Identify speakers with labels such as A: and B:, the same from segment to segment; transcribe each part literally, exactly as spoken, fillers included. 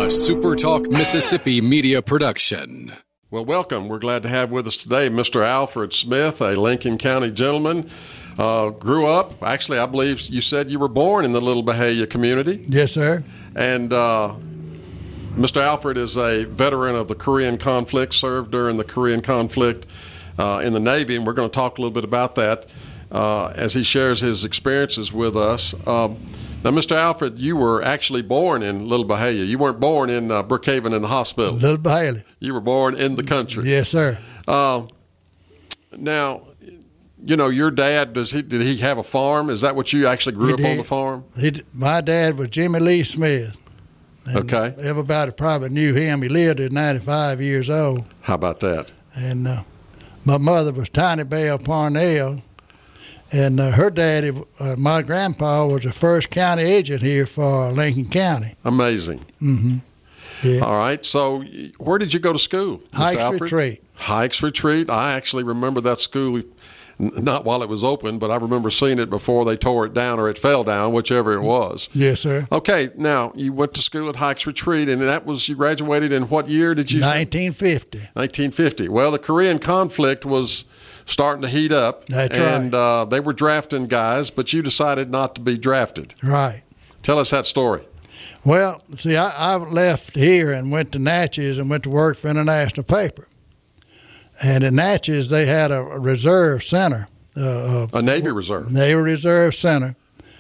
A: A Super Talk Mississippi media production.
B: Well, welcome. We're glad to have with us today Mister Alfred Smith, a Lincoln County gentleman. Uh, grew up, actually, I believe you said you were born in the Little Byhalia community.
C: Yes, sir.
B: And uh, Mister Alfred is a veteran of the Korean conflict, served during the Korean conflict uh, in the Navy, and we're going to talk a little bit about that uh, as he shares his experiences with us. Um, now, Mister Alfred, you were actually born in Little Byhalia. You weren't born in uh, Brookhaven in the hospital.
C: Little Byhalia.
B: You were born in the country.
C: Yes, sir.
B: Uh, now, you know, your dad, does he did he have a farm? Is that what you actually grew
C: He
B: up
C: did.
B: on the farm?
C: He, my dad was Jimmy Lee Smith. And
B: Okay.
C: Everybody probably knew him. He lived at ninety-five years old.
B: How about that?
C: And uh, my mother was Tiny Belle Parnell. And uh, her daddy, uh, my grandpa, was the first county agent here for Lincoln County.
B: Amazing.
C: Mm-hmm. Yeah.
B: All right. So, where did you go to school, Mister
C: Hikes
B: Alfred?
C: Retreat.
B: Hikes Retreat. I actually remember that school, not while it was open, but I remember seeing it before they tore it down or it fell down, whichever it was.
C: Yes, sir.
B: Okay. Now, you went to school at Hikes Retreat, and that was, you graduated in what year did you?
C: nineteen fifty.
B: nineteen fifty. Well, the Korean conflict was starting to heat up.
C: That's
B: and,
C: right.
B: uh, they were drafting guys, but you decided not to be drafted.
C: Right.
B: Tell us that story.
C: Well, see, I, I left here and went to Natchez and went to work for International Paper. And in Natchez, they had a reserve center. Uh,
B: A Navy Reserve.
C: Navy Reserve Center.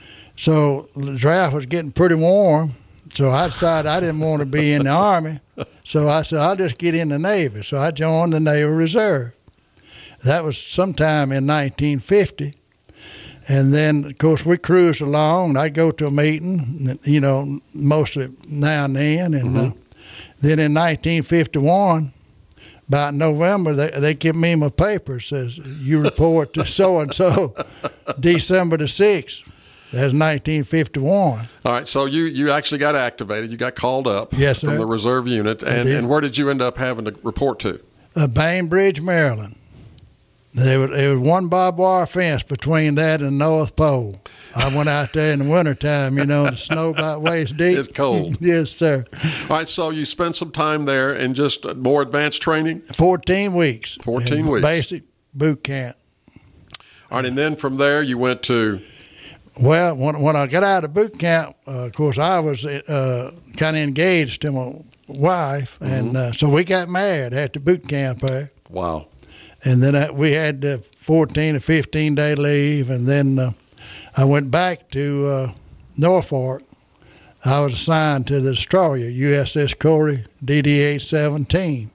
C: So the draft was getting pretty warm. So I decided I didn't want to be in the Army. So I said, I'll just get in the Navy. So I joined the Navy Reserve. That was sometime in nineteen fifty. And then, of course, we cruised along. I'd go to a meeting, you know, mostly now and then. And mm-hmm. uh, then in nineteen fifty-one, about November, they, they give me my paper. Says, you report to so-and-so, December the sixth. That's nineteen fifty-one.
B: All right, so you, you actually got activated. You got called up
C: yes,
B: from
C: sir.
B: the reserve unit. And, and where did you end up having to report to?
C: Uh, Bainbridge, Maryland. There was, there was one barbed wire fence between that and the North Pole. I went out there in the wintertime, you know, the snow about waist deep.
B: It's cold.
C: Yes, sir.
B: All right, so you spent some time there in just more advanced training?
C: fourteen weeks.
B: fourteen weeks.
C: Basic boot camp.
B: All right, and then from there you went to?
C: Well, when, when I got out of boot camp, uh, of course, I was uh, kind of engaged to my wife, mm-hmm. and uh, so we got married after boot camp there.
B: Wow.
C: And then I, we had uh, fourteen or fifteen day leave, and then uh, I went back to uh, Norfolk. I was assigned to the destroyer, U S S Corey D D eight seventeen.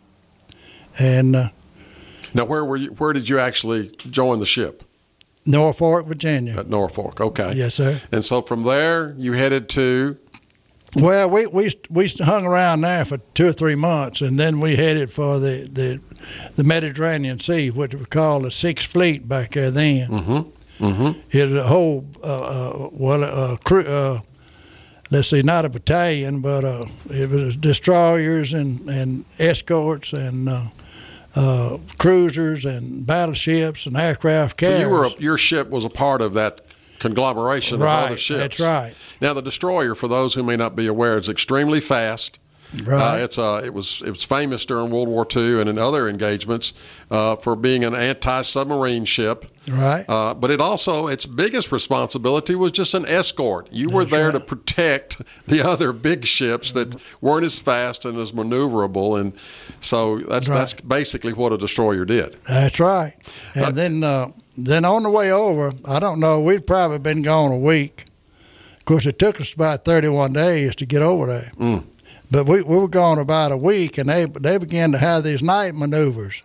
C: And uh,
B: now, where were you? Where did you actually join the ship?
C: Norfolk, Virginia.
B: At Norfolk, okay.
C: Yes, sir.
B: And so from there, you headed to?
C: Well, we we we hung around there for two or three months, and then we headed for the the, the Mediterranean Sea, which was called the Sixth Fleet back there then.
B: Mm-hmm. Mm-hmm.
C: It was a whole uh, uh, well, uh, crew, uh, let's see, not a battalion, but uh, it was destroyers and, and escorts and uh, uh, cruisers and battleships and aircraft carriers.
B: So you were a, your ship was a part of that conglomeration
C: right,
B: of other ships.
C: That's right.
B: Now, the destroyer, for those who may not be aware, is extremely fast.
C: Right.
B: Uh, it's uh, it was it was famous during World War Two and in other engagements uh, for being an anti-submarine ship.
C: Right.
B: Uh, but it also, its biggest responsibility was just an escort. You were
C: That's
B: there
C: right.
B: to protect the other big ships that weren't as fast and as maneuverable, and so that's
C: Right.
B: that's basically what a destroyer did.
C: That's right. And
B: Uh,
C: then uh, then on the way over, I don't know, we'd probably been gone a week. Of course, it took us about thirty-one days to get over there.
B: Mm.
C: But we, we were gone about a week, and they they began to have these night maneuvers.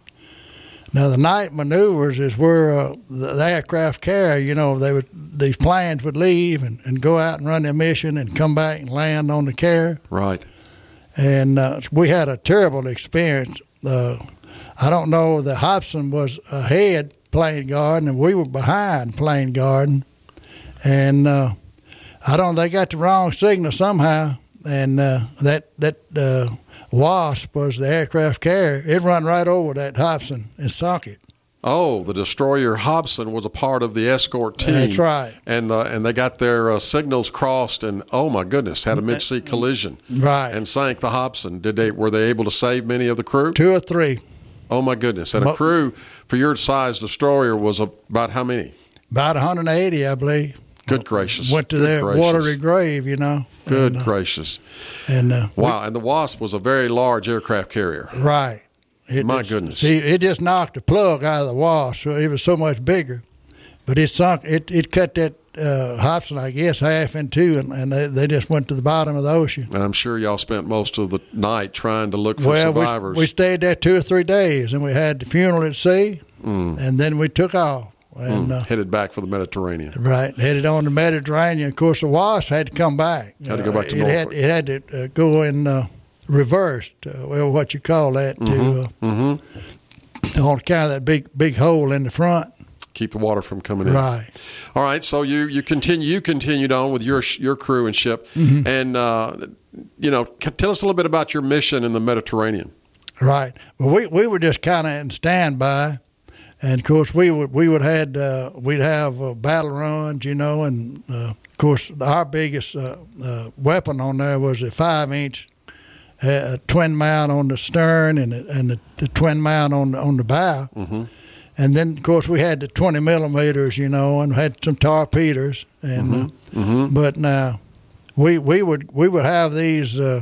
C: Now, the night maneuvers is where uh, the, the aircraft carrier, you know, they would these planes would leave and, and go out and run their mission and come back and land on the carrier.
B: Right.
C: And uh, we had a terrible experience. Uh, I don't know, the Hobson was ahead playing garden, and we were behind playing garden. And uh, I don't know, they got the wrong signal somehow. And uh, that that uh, Wasp was the aircraft carrier. It run right over that Hobson and sunk it.
B: Oh, the destroyer Hobson was a part of the escort team.
C: That's right.
B: And uh, and they got their uh, signals crossed, and oh my goodness, had a mid-sea collision.
C: Right.
B: And sank the Hobson. Did they? Were they able to save many of the crew?
C: Two or three.
B: Oh my goodness! And a crew for your size destroyer was about how many?
C: About one hundred eighty, I believe.
B: Good gracious!
C: Went to
B: Good
C: their
B: gracious.
C: watery grave, you know.
B: Good
C: and, uh,
B: gracious!
C: And uh,
B: wow! We, and the Wasp was a very large aircraft carrier.
C: Right. It,
B: My goodness!
C: See, it just knocked the plug out of the Wasp, so it was so much bigger. But it sunk. It it cut that uh, Hobson, I guess, half in two, and, and they, they just went to the bottom of the ocean.
B: And I'm sure y'all spent most of the night trying to look for
C: well,
B: survivors.
C: We, we stayed there two or three days, and we had the funeral at sea, mm. and then we took off. And,
B: mm.
C: uh,
B: headed back for the Mediterranean.
C: Right, headed on the Mediterranean. Of course, the Wasp had to come back.
B: Had to go back to
C: uh, it
B: Norfolk.
C: had, it had to uh, go in uh, reversed, uh, well, what you call that,
B: mm-hmm.
C: to uh,
B: mm-hmm.
C: on account of that big big hole in the front.
B: Keep the water from coming in.
C: Right.
B: All right. So you you continue you continued on with your your crew and ship,
C: mm-hmm.
B: and uh, you know, tell us a little bit about your mission in the Mediterranean.
C: Right. Well, we we were just kind of in standby. And of course, we would we would had uh, we'd have uh, battle runs, you know, and uh, of course our biggest uh, uh, weapon on there was a five inch uh, twin mount on the stern and the, and the, the twin mount on the, on the bow,
B: mm-hmm.
C: and then of course we had the twenty millimeters, you know, and had some torpedoes, and
B: mm-hmm.
C: Uh,
B: mm-hmm.
C: but now we we would we would have these. Uh,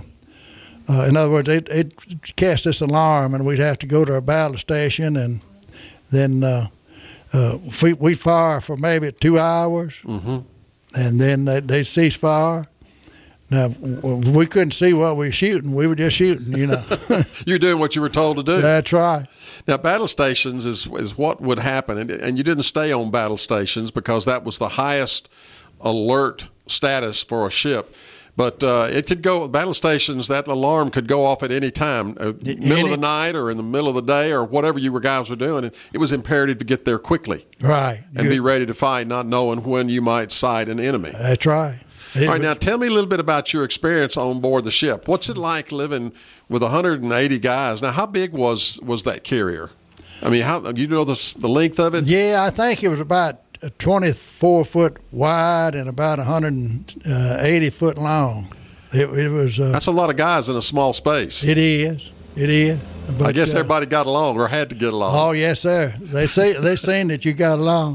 C: uh, in other words, it it cast this alarm, and we'd have to go to our battle station and. Then uh, uh, we we fire for maybe two hours,
B: mm-hmm.
C: and then they they cease fire. Now we couldn't see what we were shooting; we were just shooting, you know.
B: You're doing what you were told to do.
C: That's right.
B: Now, battle stations is is what would happen, and, and you didn't stay on battle stations because that was the highest alert status for a ship. But uh, it could go, battle stations, that alarm could go off at any time, uh, middle
C: any,
B: of the night or in the middle of the day or whatever you were guys were doing. And it was imperative to get there quickly.
C: Right.
B: And
C: you,
B: be ready to fight, not knowing when you might sight an enemy.
C: That's right. It
B: All right,
C: was,
B: now tell me a little bit about your experience on board the ship. What's it like living with one hundred eighty guys? Now, how big was, was that carrier? I mean, how you know the, the length of it?
C: Yeah, I think it was about twenty-four foot wide and about one hundred eighty foot long. It, it was. Uh,
B: That's a lot of guys in a small space.
C: It is. It is. But,
B: I guess
C: uh,
B: everybody got along or had to get along.
C: Oh yes, sir. They say they seen that you got along.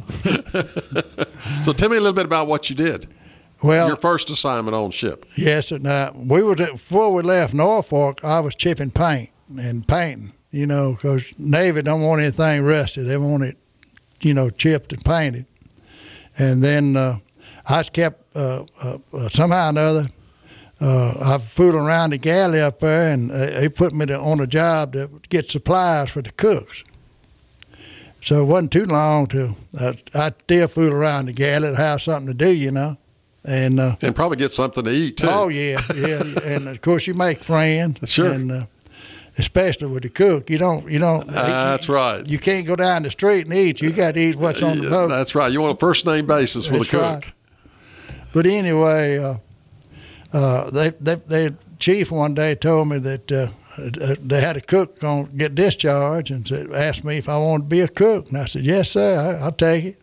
B: So tell me a little bit about what you did.
C: Well,
B: your first assignment on ship.
C: Yes, and uh, we was before we left Norfolk. I was chipping paint and painting. You know, because Navy don't want anything rusted. They want it, you know, chipped and painted. And then uh, I kept uh, uh, somehow or another. Uh, I fooling around the galley up there, and uh, they put me to, on a job to get supplies for the cooks. So it wasn't too long till uh, I still fool around the galley to have something to do, you know, and uh,
B: and probably get something to eat too.
C: Oh yeah, yeah, and of course you make friends.
B: Sure.
C: And, uh, especially with the cook, you don't, you don't.
B: Uh, that's right.
C: You can't go down the street and eat. You got to eat what's on the boat.
B: That's right. You want a first name basis with
C: That's
B: a cook.
C: Right. But anyway. Uh, Uh, they, they, they, chief one day told me that uh, they had a cook going to get discharged and said, asked me if I wanted to be a cook. And I said, yes, sir, I, I'll take it.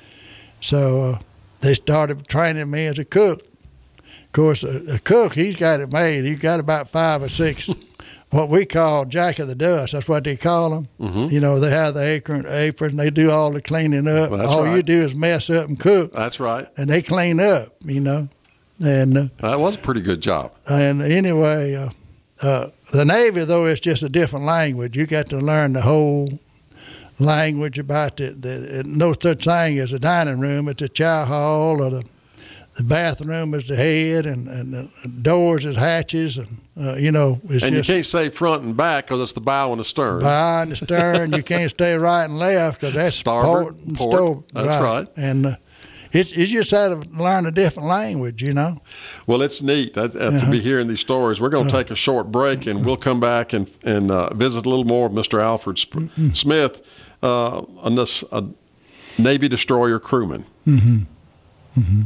C: So uh, they started training me as a cook. Of course, a, a cook, he's got it made. He's got about five or six what we call Jack of the Dust. That's what they call them.
B: Mm-hmm.
C: You know, they have the apron, apron. They do all the cleaning up.
B: Well,
C: all
B: right.
C: you do is mess up and cook.
B: That's right.
C: And they clean up, you know. And uh,
B: that was a pretty good job.
C: And anyway, uh, uh, the Navy, though, is just a different language. You got to learn the whole language about the, the no such thing as a dining room. It's a chow hall, or the the bathroom is the head, and, and the doors is hatches, and uh, you know. It's
B: and
C: just
B: you can't say front and back because it's the bow and the stern.
C: Bow and the stern. You can't stay right and left because that's
B: starboard,
C: port and
B: port.
C: stove.
B: That's right. right.
C: And uh, It's, it's just how to learn a different language, you know.
B: Well, it's neat uh, uh,
C: uh-huh.
B: to be hearing these stories. We're going to take a short break, and we'll come back and, and uh, visit a little more of Mister Alfred Sp- mm-hmm. Smith, uh, a, a Navy destroyer crewman.
C: Mm-hmm. Mm-hmm.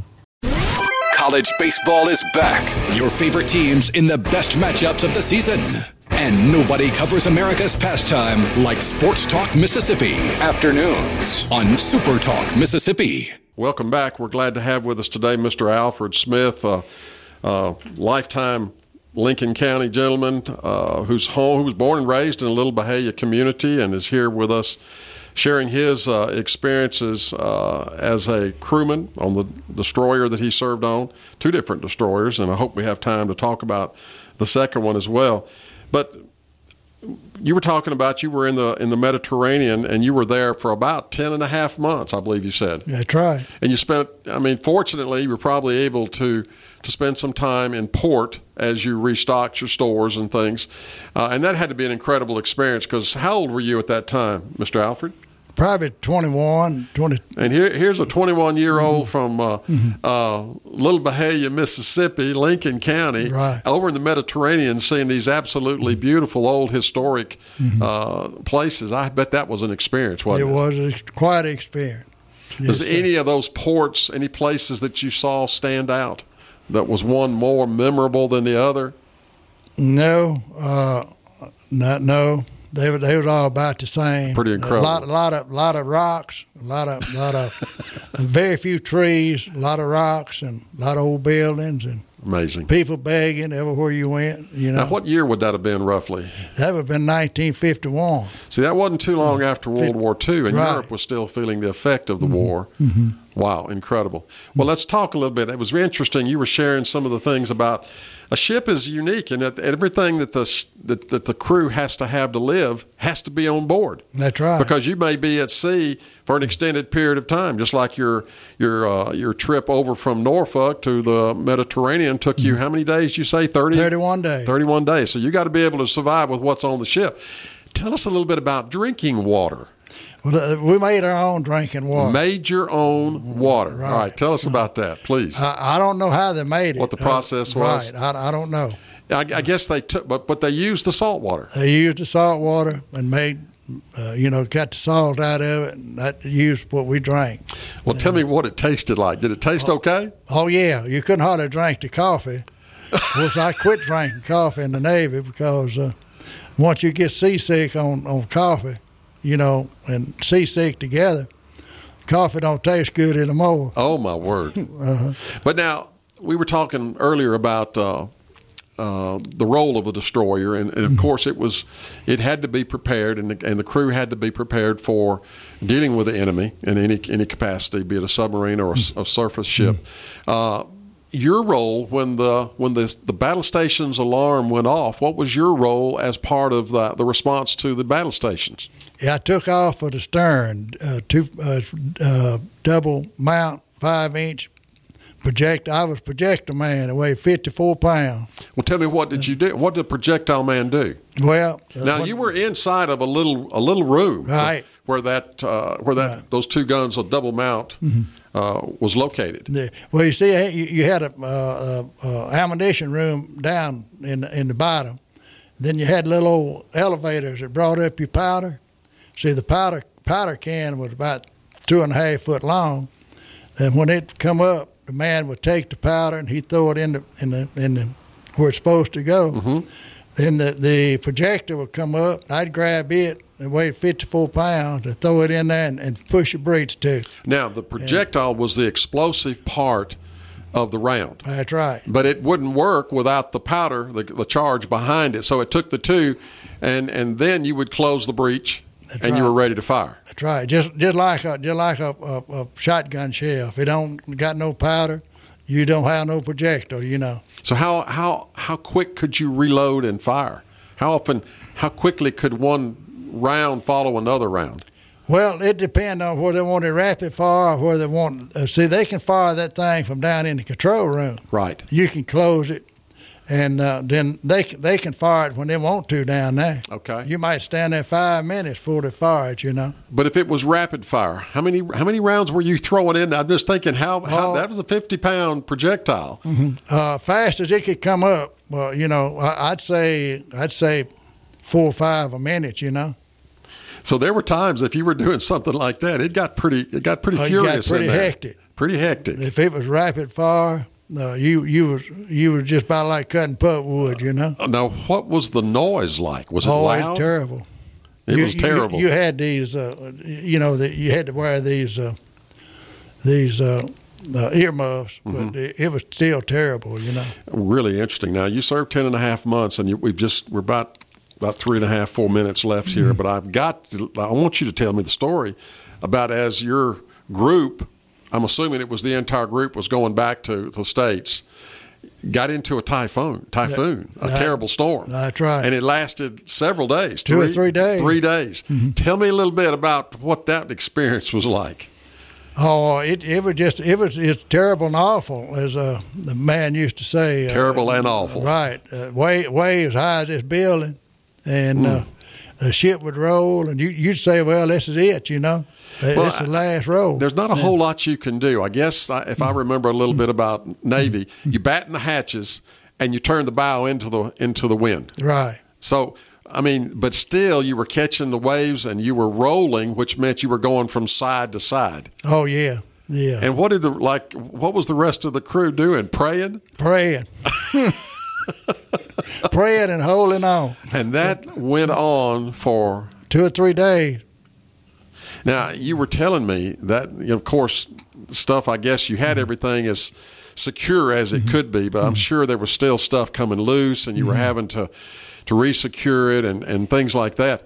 A: College baseball is back. Your favorite teams in the best matchups of the season. And nobody covers America's pastime like Sports Talk Mississippi. Afternoons on Super Talk Mississippi.
B: Welcome back. We're glad to have with us today Mister Alfred Smith, a uh, uh, lifetime Lincoln County gentleman uh, who's home, who was born and raised in a Little Bahia community and is here with us sharing his uh, experiences uh, as a crewman on the destroyer that he served on, two different destroyers, and I hope we have time to talk about the second one as well. But you were talking about you were in the in the Mediterranean, and you were there for about ten and a half months, I believe you said.
C: That's right.
B: And you spent, I mean, fortunately, you were probably able to, to spend some time in port as you restocked your stores and things. Uh, and that had to be an incredible experience, because how old were you at that time, Mister Alfred?
C: Probably twenty-one, twenty.
B: And here, here's a twenty-one-year-old
C: mm-hmm.
B: from uh, mm-hmm. uh, Little Bahia, Mississippi, Lincoln County,
C: right.
B: over in the Mediterranean, seeing these absolutely beautiful old historic mm-hmm. uh, places. I bet that was an experience, wasn't it?
C: It was a, quite an experience.
B: Does
C: yes,
B: any of those ports, any places that you saw stand out? That was one more memorable than the other?
C: No, uh, not no. They were they was all about the same.
B: Pretty incredible.
C: A lot, a lot of lot of rocks, a lot of lot of very few trees, a lot of rocks, and a lot of old buildings, and
B: amazing
C: people begging everywhere you went. You know.
B: Now, what year would that have been roughly?
C: That would have been nineteen fifty-one.
B: See, that wasn't too long after World War Two, and
C: right.
B: Europe was still feeling the effect of the
C: mm-hmm.
B: war.
C: Mm-hmm.
B: Wow, incredible. Well, let's talk a little bit. It was interesting. You were sharing some of the things about a ship is unique, and that everything that the that, that the crew has to have to live has to be on board.
C: That's right.
B: Because you may be at sea for an extended period of time, just like your your uh, your trip over from Norfolk to the Mediterranean took you how many days? You say thirty?
C: Thirty-one days.
B: Thirty-one days. So you got to be able to survive with what's on the ship. Tell us a little bit about drinking water.
C: Well, we made our own drinking water.
B: Made your own water.
C: Right.
B: All right. Tell us about that, please.
C: I, I don't know how they made it.
B: What the process
C: uh,
B: was?
C: Right. I, I don't know.
B: I, I guess they took, but but they used the salt water.
C: They used the salt water and made, uh, you know, got the salt out of it, and that used what we drank.
B: Well, tell me what it tasted like. Did it taste
C: oh,
B: okay?
C: Oh yeah, you couldn't hardly drink the coffee. Of course, I quit drinking coffee in the Navy because uh, once you get seasick on on coffee, you know, and seasick together, coffee don't taste good anymore.
B: Oh, my word.
C: uh-huh.
B: But now, we were talking earlier about uh, uh, the role of a destroyer, and, and of course it was, it had to be prepared, and the, and the crew had to be prepared for dealing with the enemy in any any capacity, be it a submarine or a, a surface ship. Uh, your role when the when the the battle station's alarm went off, what was your role as part of the, the response to the battle stations?
C: Yeah, I took off of the stern, uh, two uh, uh, double mount, five inch projector. I was projector man. It weighed fifty-four pounds.
B: Well, tell me, what did you do? What did projectile man do?
C: Well, uh,
B: now
C: what,
B: you were inside of a little a little room,
C: right,
B: where that uh, where that
C: right.
B: those two guns of double mount mm-hmm. uh, was located.
C: Yeah. Well, you see, you, you had a, uh, uh, ammunition room down in in the bottom. Then you had little old elevators that brought up your powder. See, the powder powder can was about two and a half foot long, and when it come up, the man would take the powder and he'd throw it in the in the in the where it's supposed to go.
B: Mm-hmm.
C: Then the, the projector would come up, and I'd grab it and weigh fifty-four pounds and throw it in there and, and push a breech to.
B: Now, the projectile was the explosive part of the round.
C: That's right.
B: But it wouldn't work without the powder, the, the charge behind it. So it took the two, and, and then you would close the breech,
C: That's
B: and
C: right.
B: you were ready to fire.
C: That's right. Just just like a just like a, a, a shotgun shell. If it don't got no powder, you don't have no projectile. You know.
B: So how how how quick could you reload and fire? How often? How quickly could one round follow another round?
C: Well, it depends on whether they want it rapid fire or whether they want. Uh, see, they can fire that thing from down in the control room.
B: Right.
C: You can close it, and uh, then they they can fire it when they want to down there.
B: Okay.
C: You might stand there five minutes before they fire it. You know.
B: But if it was rapid fire, how many how many rounds were you throwing in? I'm just thinking how, how
C: uh,
B: that was a fifty pound projectile.
C: Mm-hmm. Uh, fast as it could come up. Well, you know, I, I'd say I'd say four or five a minute. You know.
B: So there were times if you were doing something like that, it got pretty it got pretty
C: uh,
B: furious.
C: Got pretty
B: in there.
C: hectic.
B: Pretty hectic.
C: If it was rapid fire, uh, you you was you was just about like cutting pulpwood, you know.
B: Now, what was the noise like? Was it
C: oh,
B: loud?
C: It was terrible.
B: It
C: you,
B: was terrible.
C: You, you had these, uh, you know, that you had to wear these uh, these uh, uh, earmuffs, mm-hmm. but it, it was still terrible, you know.
B: Really interesting. Now, you served ten and a half months, and you, we've just we're about about three and a half, four minutes left here. Mm-hmm. But I've got to, I want you to tell me the story about as your group, I'm assuming it was the entire group was going back to the States, got into a typhoon, typhoon, that, a terrible storm.
C: That's right.
B: And it lasted several days.
C: Two
B: three,
C: or three days.
B: Three days. Mm-hmm. Tell me a little bit about what that experience was like.
C: Oh, it it was just it was it's terrible and awful, as uh, the man used to say.
B: Terrible
C: uh,
B: and awful.
C: Right, uh, way way as high as this building, and mm. uh, the ship would roll, and you you'd say, well, this is it, you know, well, this is the last roll.
B: There's not a whole lot you can do. I guess if I remember a little bit about Navy, you batten the hatches and you turn the bow into the into the wind.
C: Right.
B: So. I mean, but still, you were catching the waves and you were rolling, which meant you were going from side to side.
C: Oh yeah, yeah.
B: And what did the like? What was the rest of the crew doing? Praying,
C: praying, praying, and holding on.
B: And that went on for
C: two or three days.
B: Now, you were telling me that, you know, of course, stuff. I guess you had everything as secure as it mm-hmm. could be, but mm-hmm. I'm sure there was still stuff coming loose, and you mm-hmm. were having to. to resecure it and, and things like that.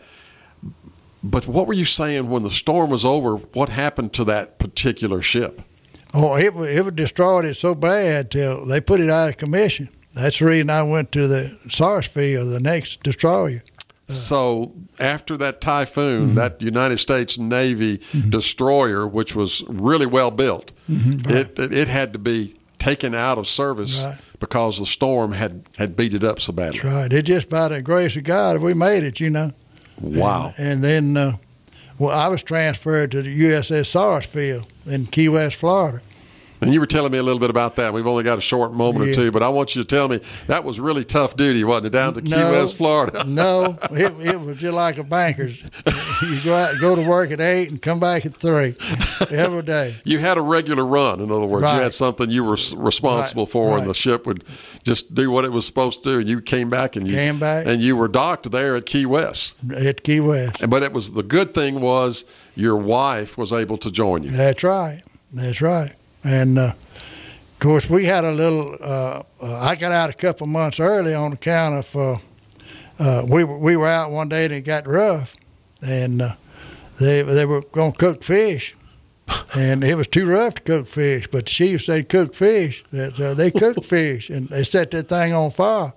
B: But what were you saying when the storm was over? What happened to that particular ship?
C: Oh, it it was destroyed it so bad till they put it out of commission. That's the reason I went to the Sarsfield, the next destroyer. Uh,
B: so after that typhoon, mm-hmm. that United States Navy mm-hmm. destroyer, which was really well built, mm-hmm. right. it, it it had to be taken out of service right. because the storm had, had beat it up so badly.
C: That's right. It's just by the grace of God we made it, you know.
B: Wow.
C: And, and then, uh, well, I was transferred to the U S S Sarsfield in Key West, Florida.
B: And you were telling me a little bit about that. We've only got a short moment yeah. or two, but I want you to tell me that was really tough duty, wasn't it, down to Key
C: no,
B: West, Florida?
C: No, it, it was just like a banker's. You go out, go to work at eight and come back at three every day.
B: You had a regular run, in other words.
C: Right.
B: You had something you were responsible
C: right.
B: for,
C: right.
B: and the ship would just do what it was supposed to do. And you came back and you
C: came back,
B: and you were docked there at Key West.
C: At Key West.
B: But it was the good thing was your wife was able to join you.
C: That's right. That's right. And. Uh, Of course, we had a little. Uh, uh, I got out a couple months early on account of uh, uh, we were we were out one day and it got rough, and uh, they they were going to cook fish, and it was too rough to cook fish. But the chief said cook fish. So they cooked fish, and they set that thing on fire.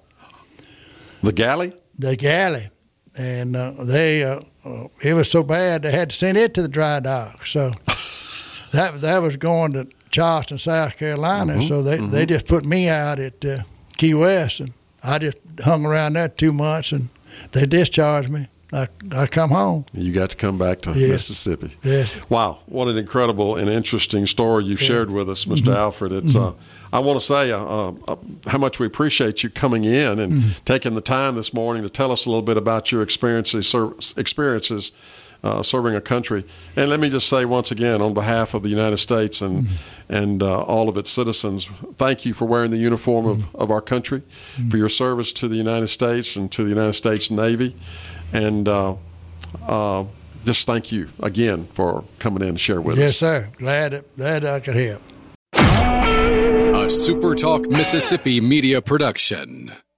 B: The galley.
C: The galley, and uh, they uh, uh, it was so bad they had to send it to the dry dock. So that that was going to Charleston, South Carolina, mm-hmm, so they, mm-hmm. they just put me out at uh, Key West, and I just hung around there two months, and they discharged me. I I come home.
B: You got to come back to
C: yes.
B: Mississippi.
C: Yes.
B: Wow, what an incredible and interesting story you've yeah. shared with us, Mister Mm-hmm. Alfred. It's mm-hmm. uh, I want to say uh, uh, how much we appreciate you coming in and mm-hmm. taking the time this morning to tell us a little bit about your experiences experiences. Uh, serving a country. And let me just say once again, on behalf of the United States and mm-hmm. and uh, all of its citizens, thank you for wearing the uniform mm-hmm. of, of our country, mm-hmm. for your service to the United States and to the United States Navy. And uh, uh, just thank you again for coming in and share with
C: yes,
B: us.
C: Yes, sir. Glad, glad I could help.
A: A Super Talk Mississippi media production.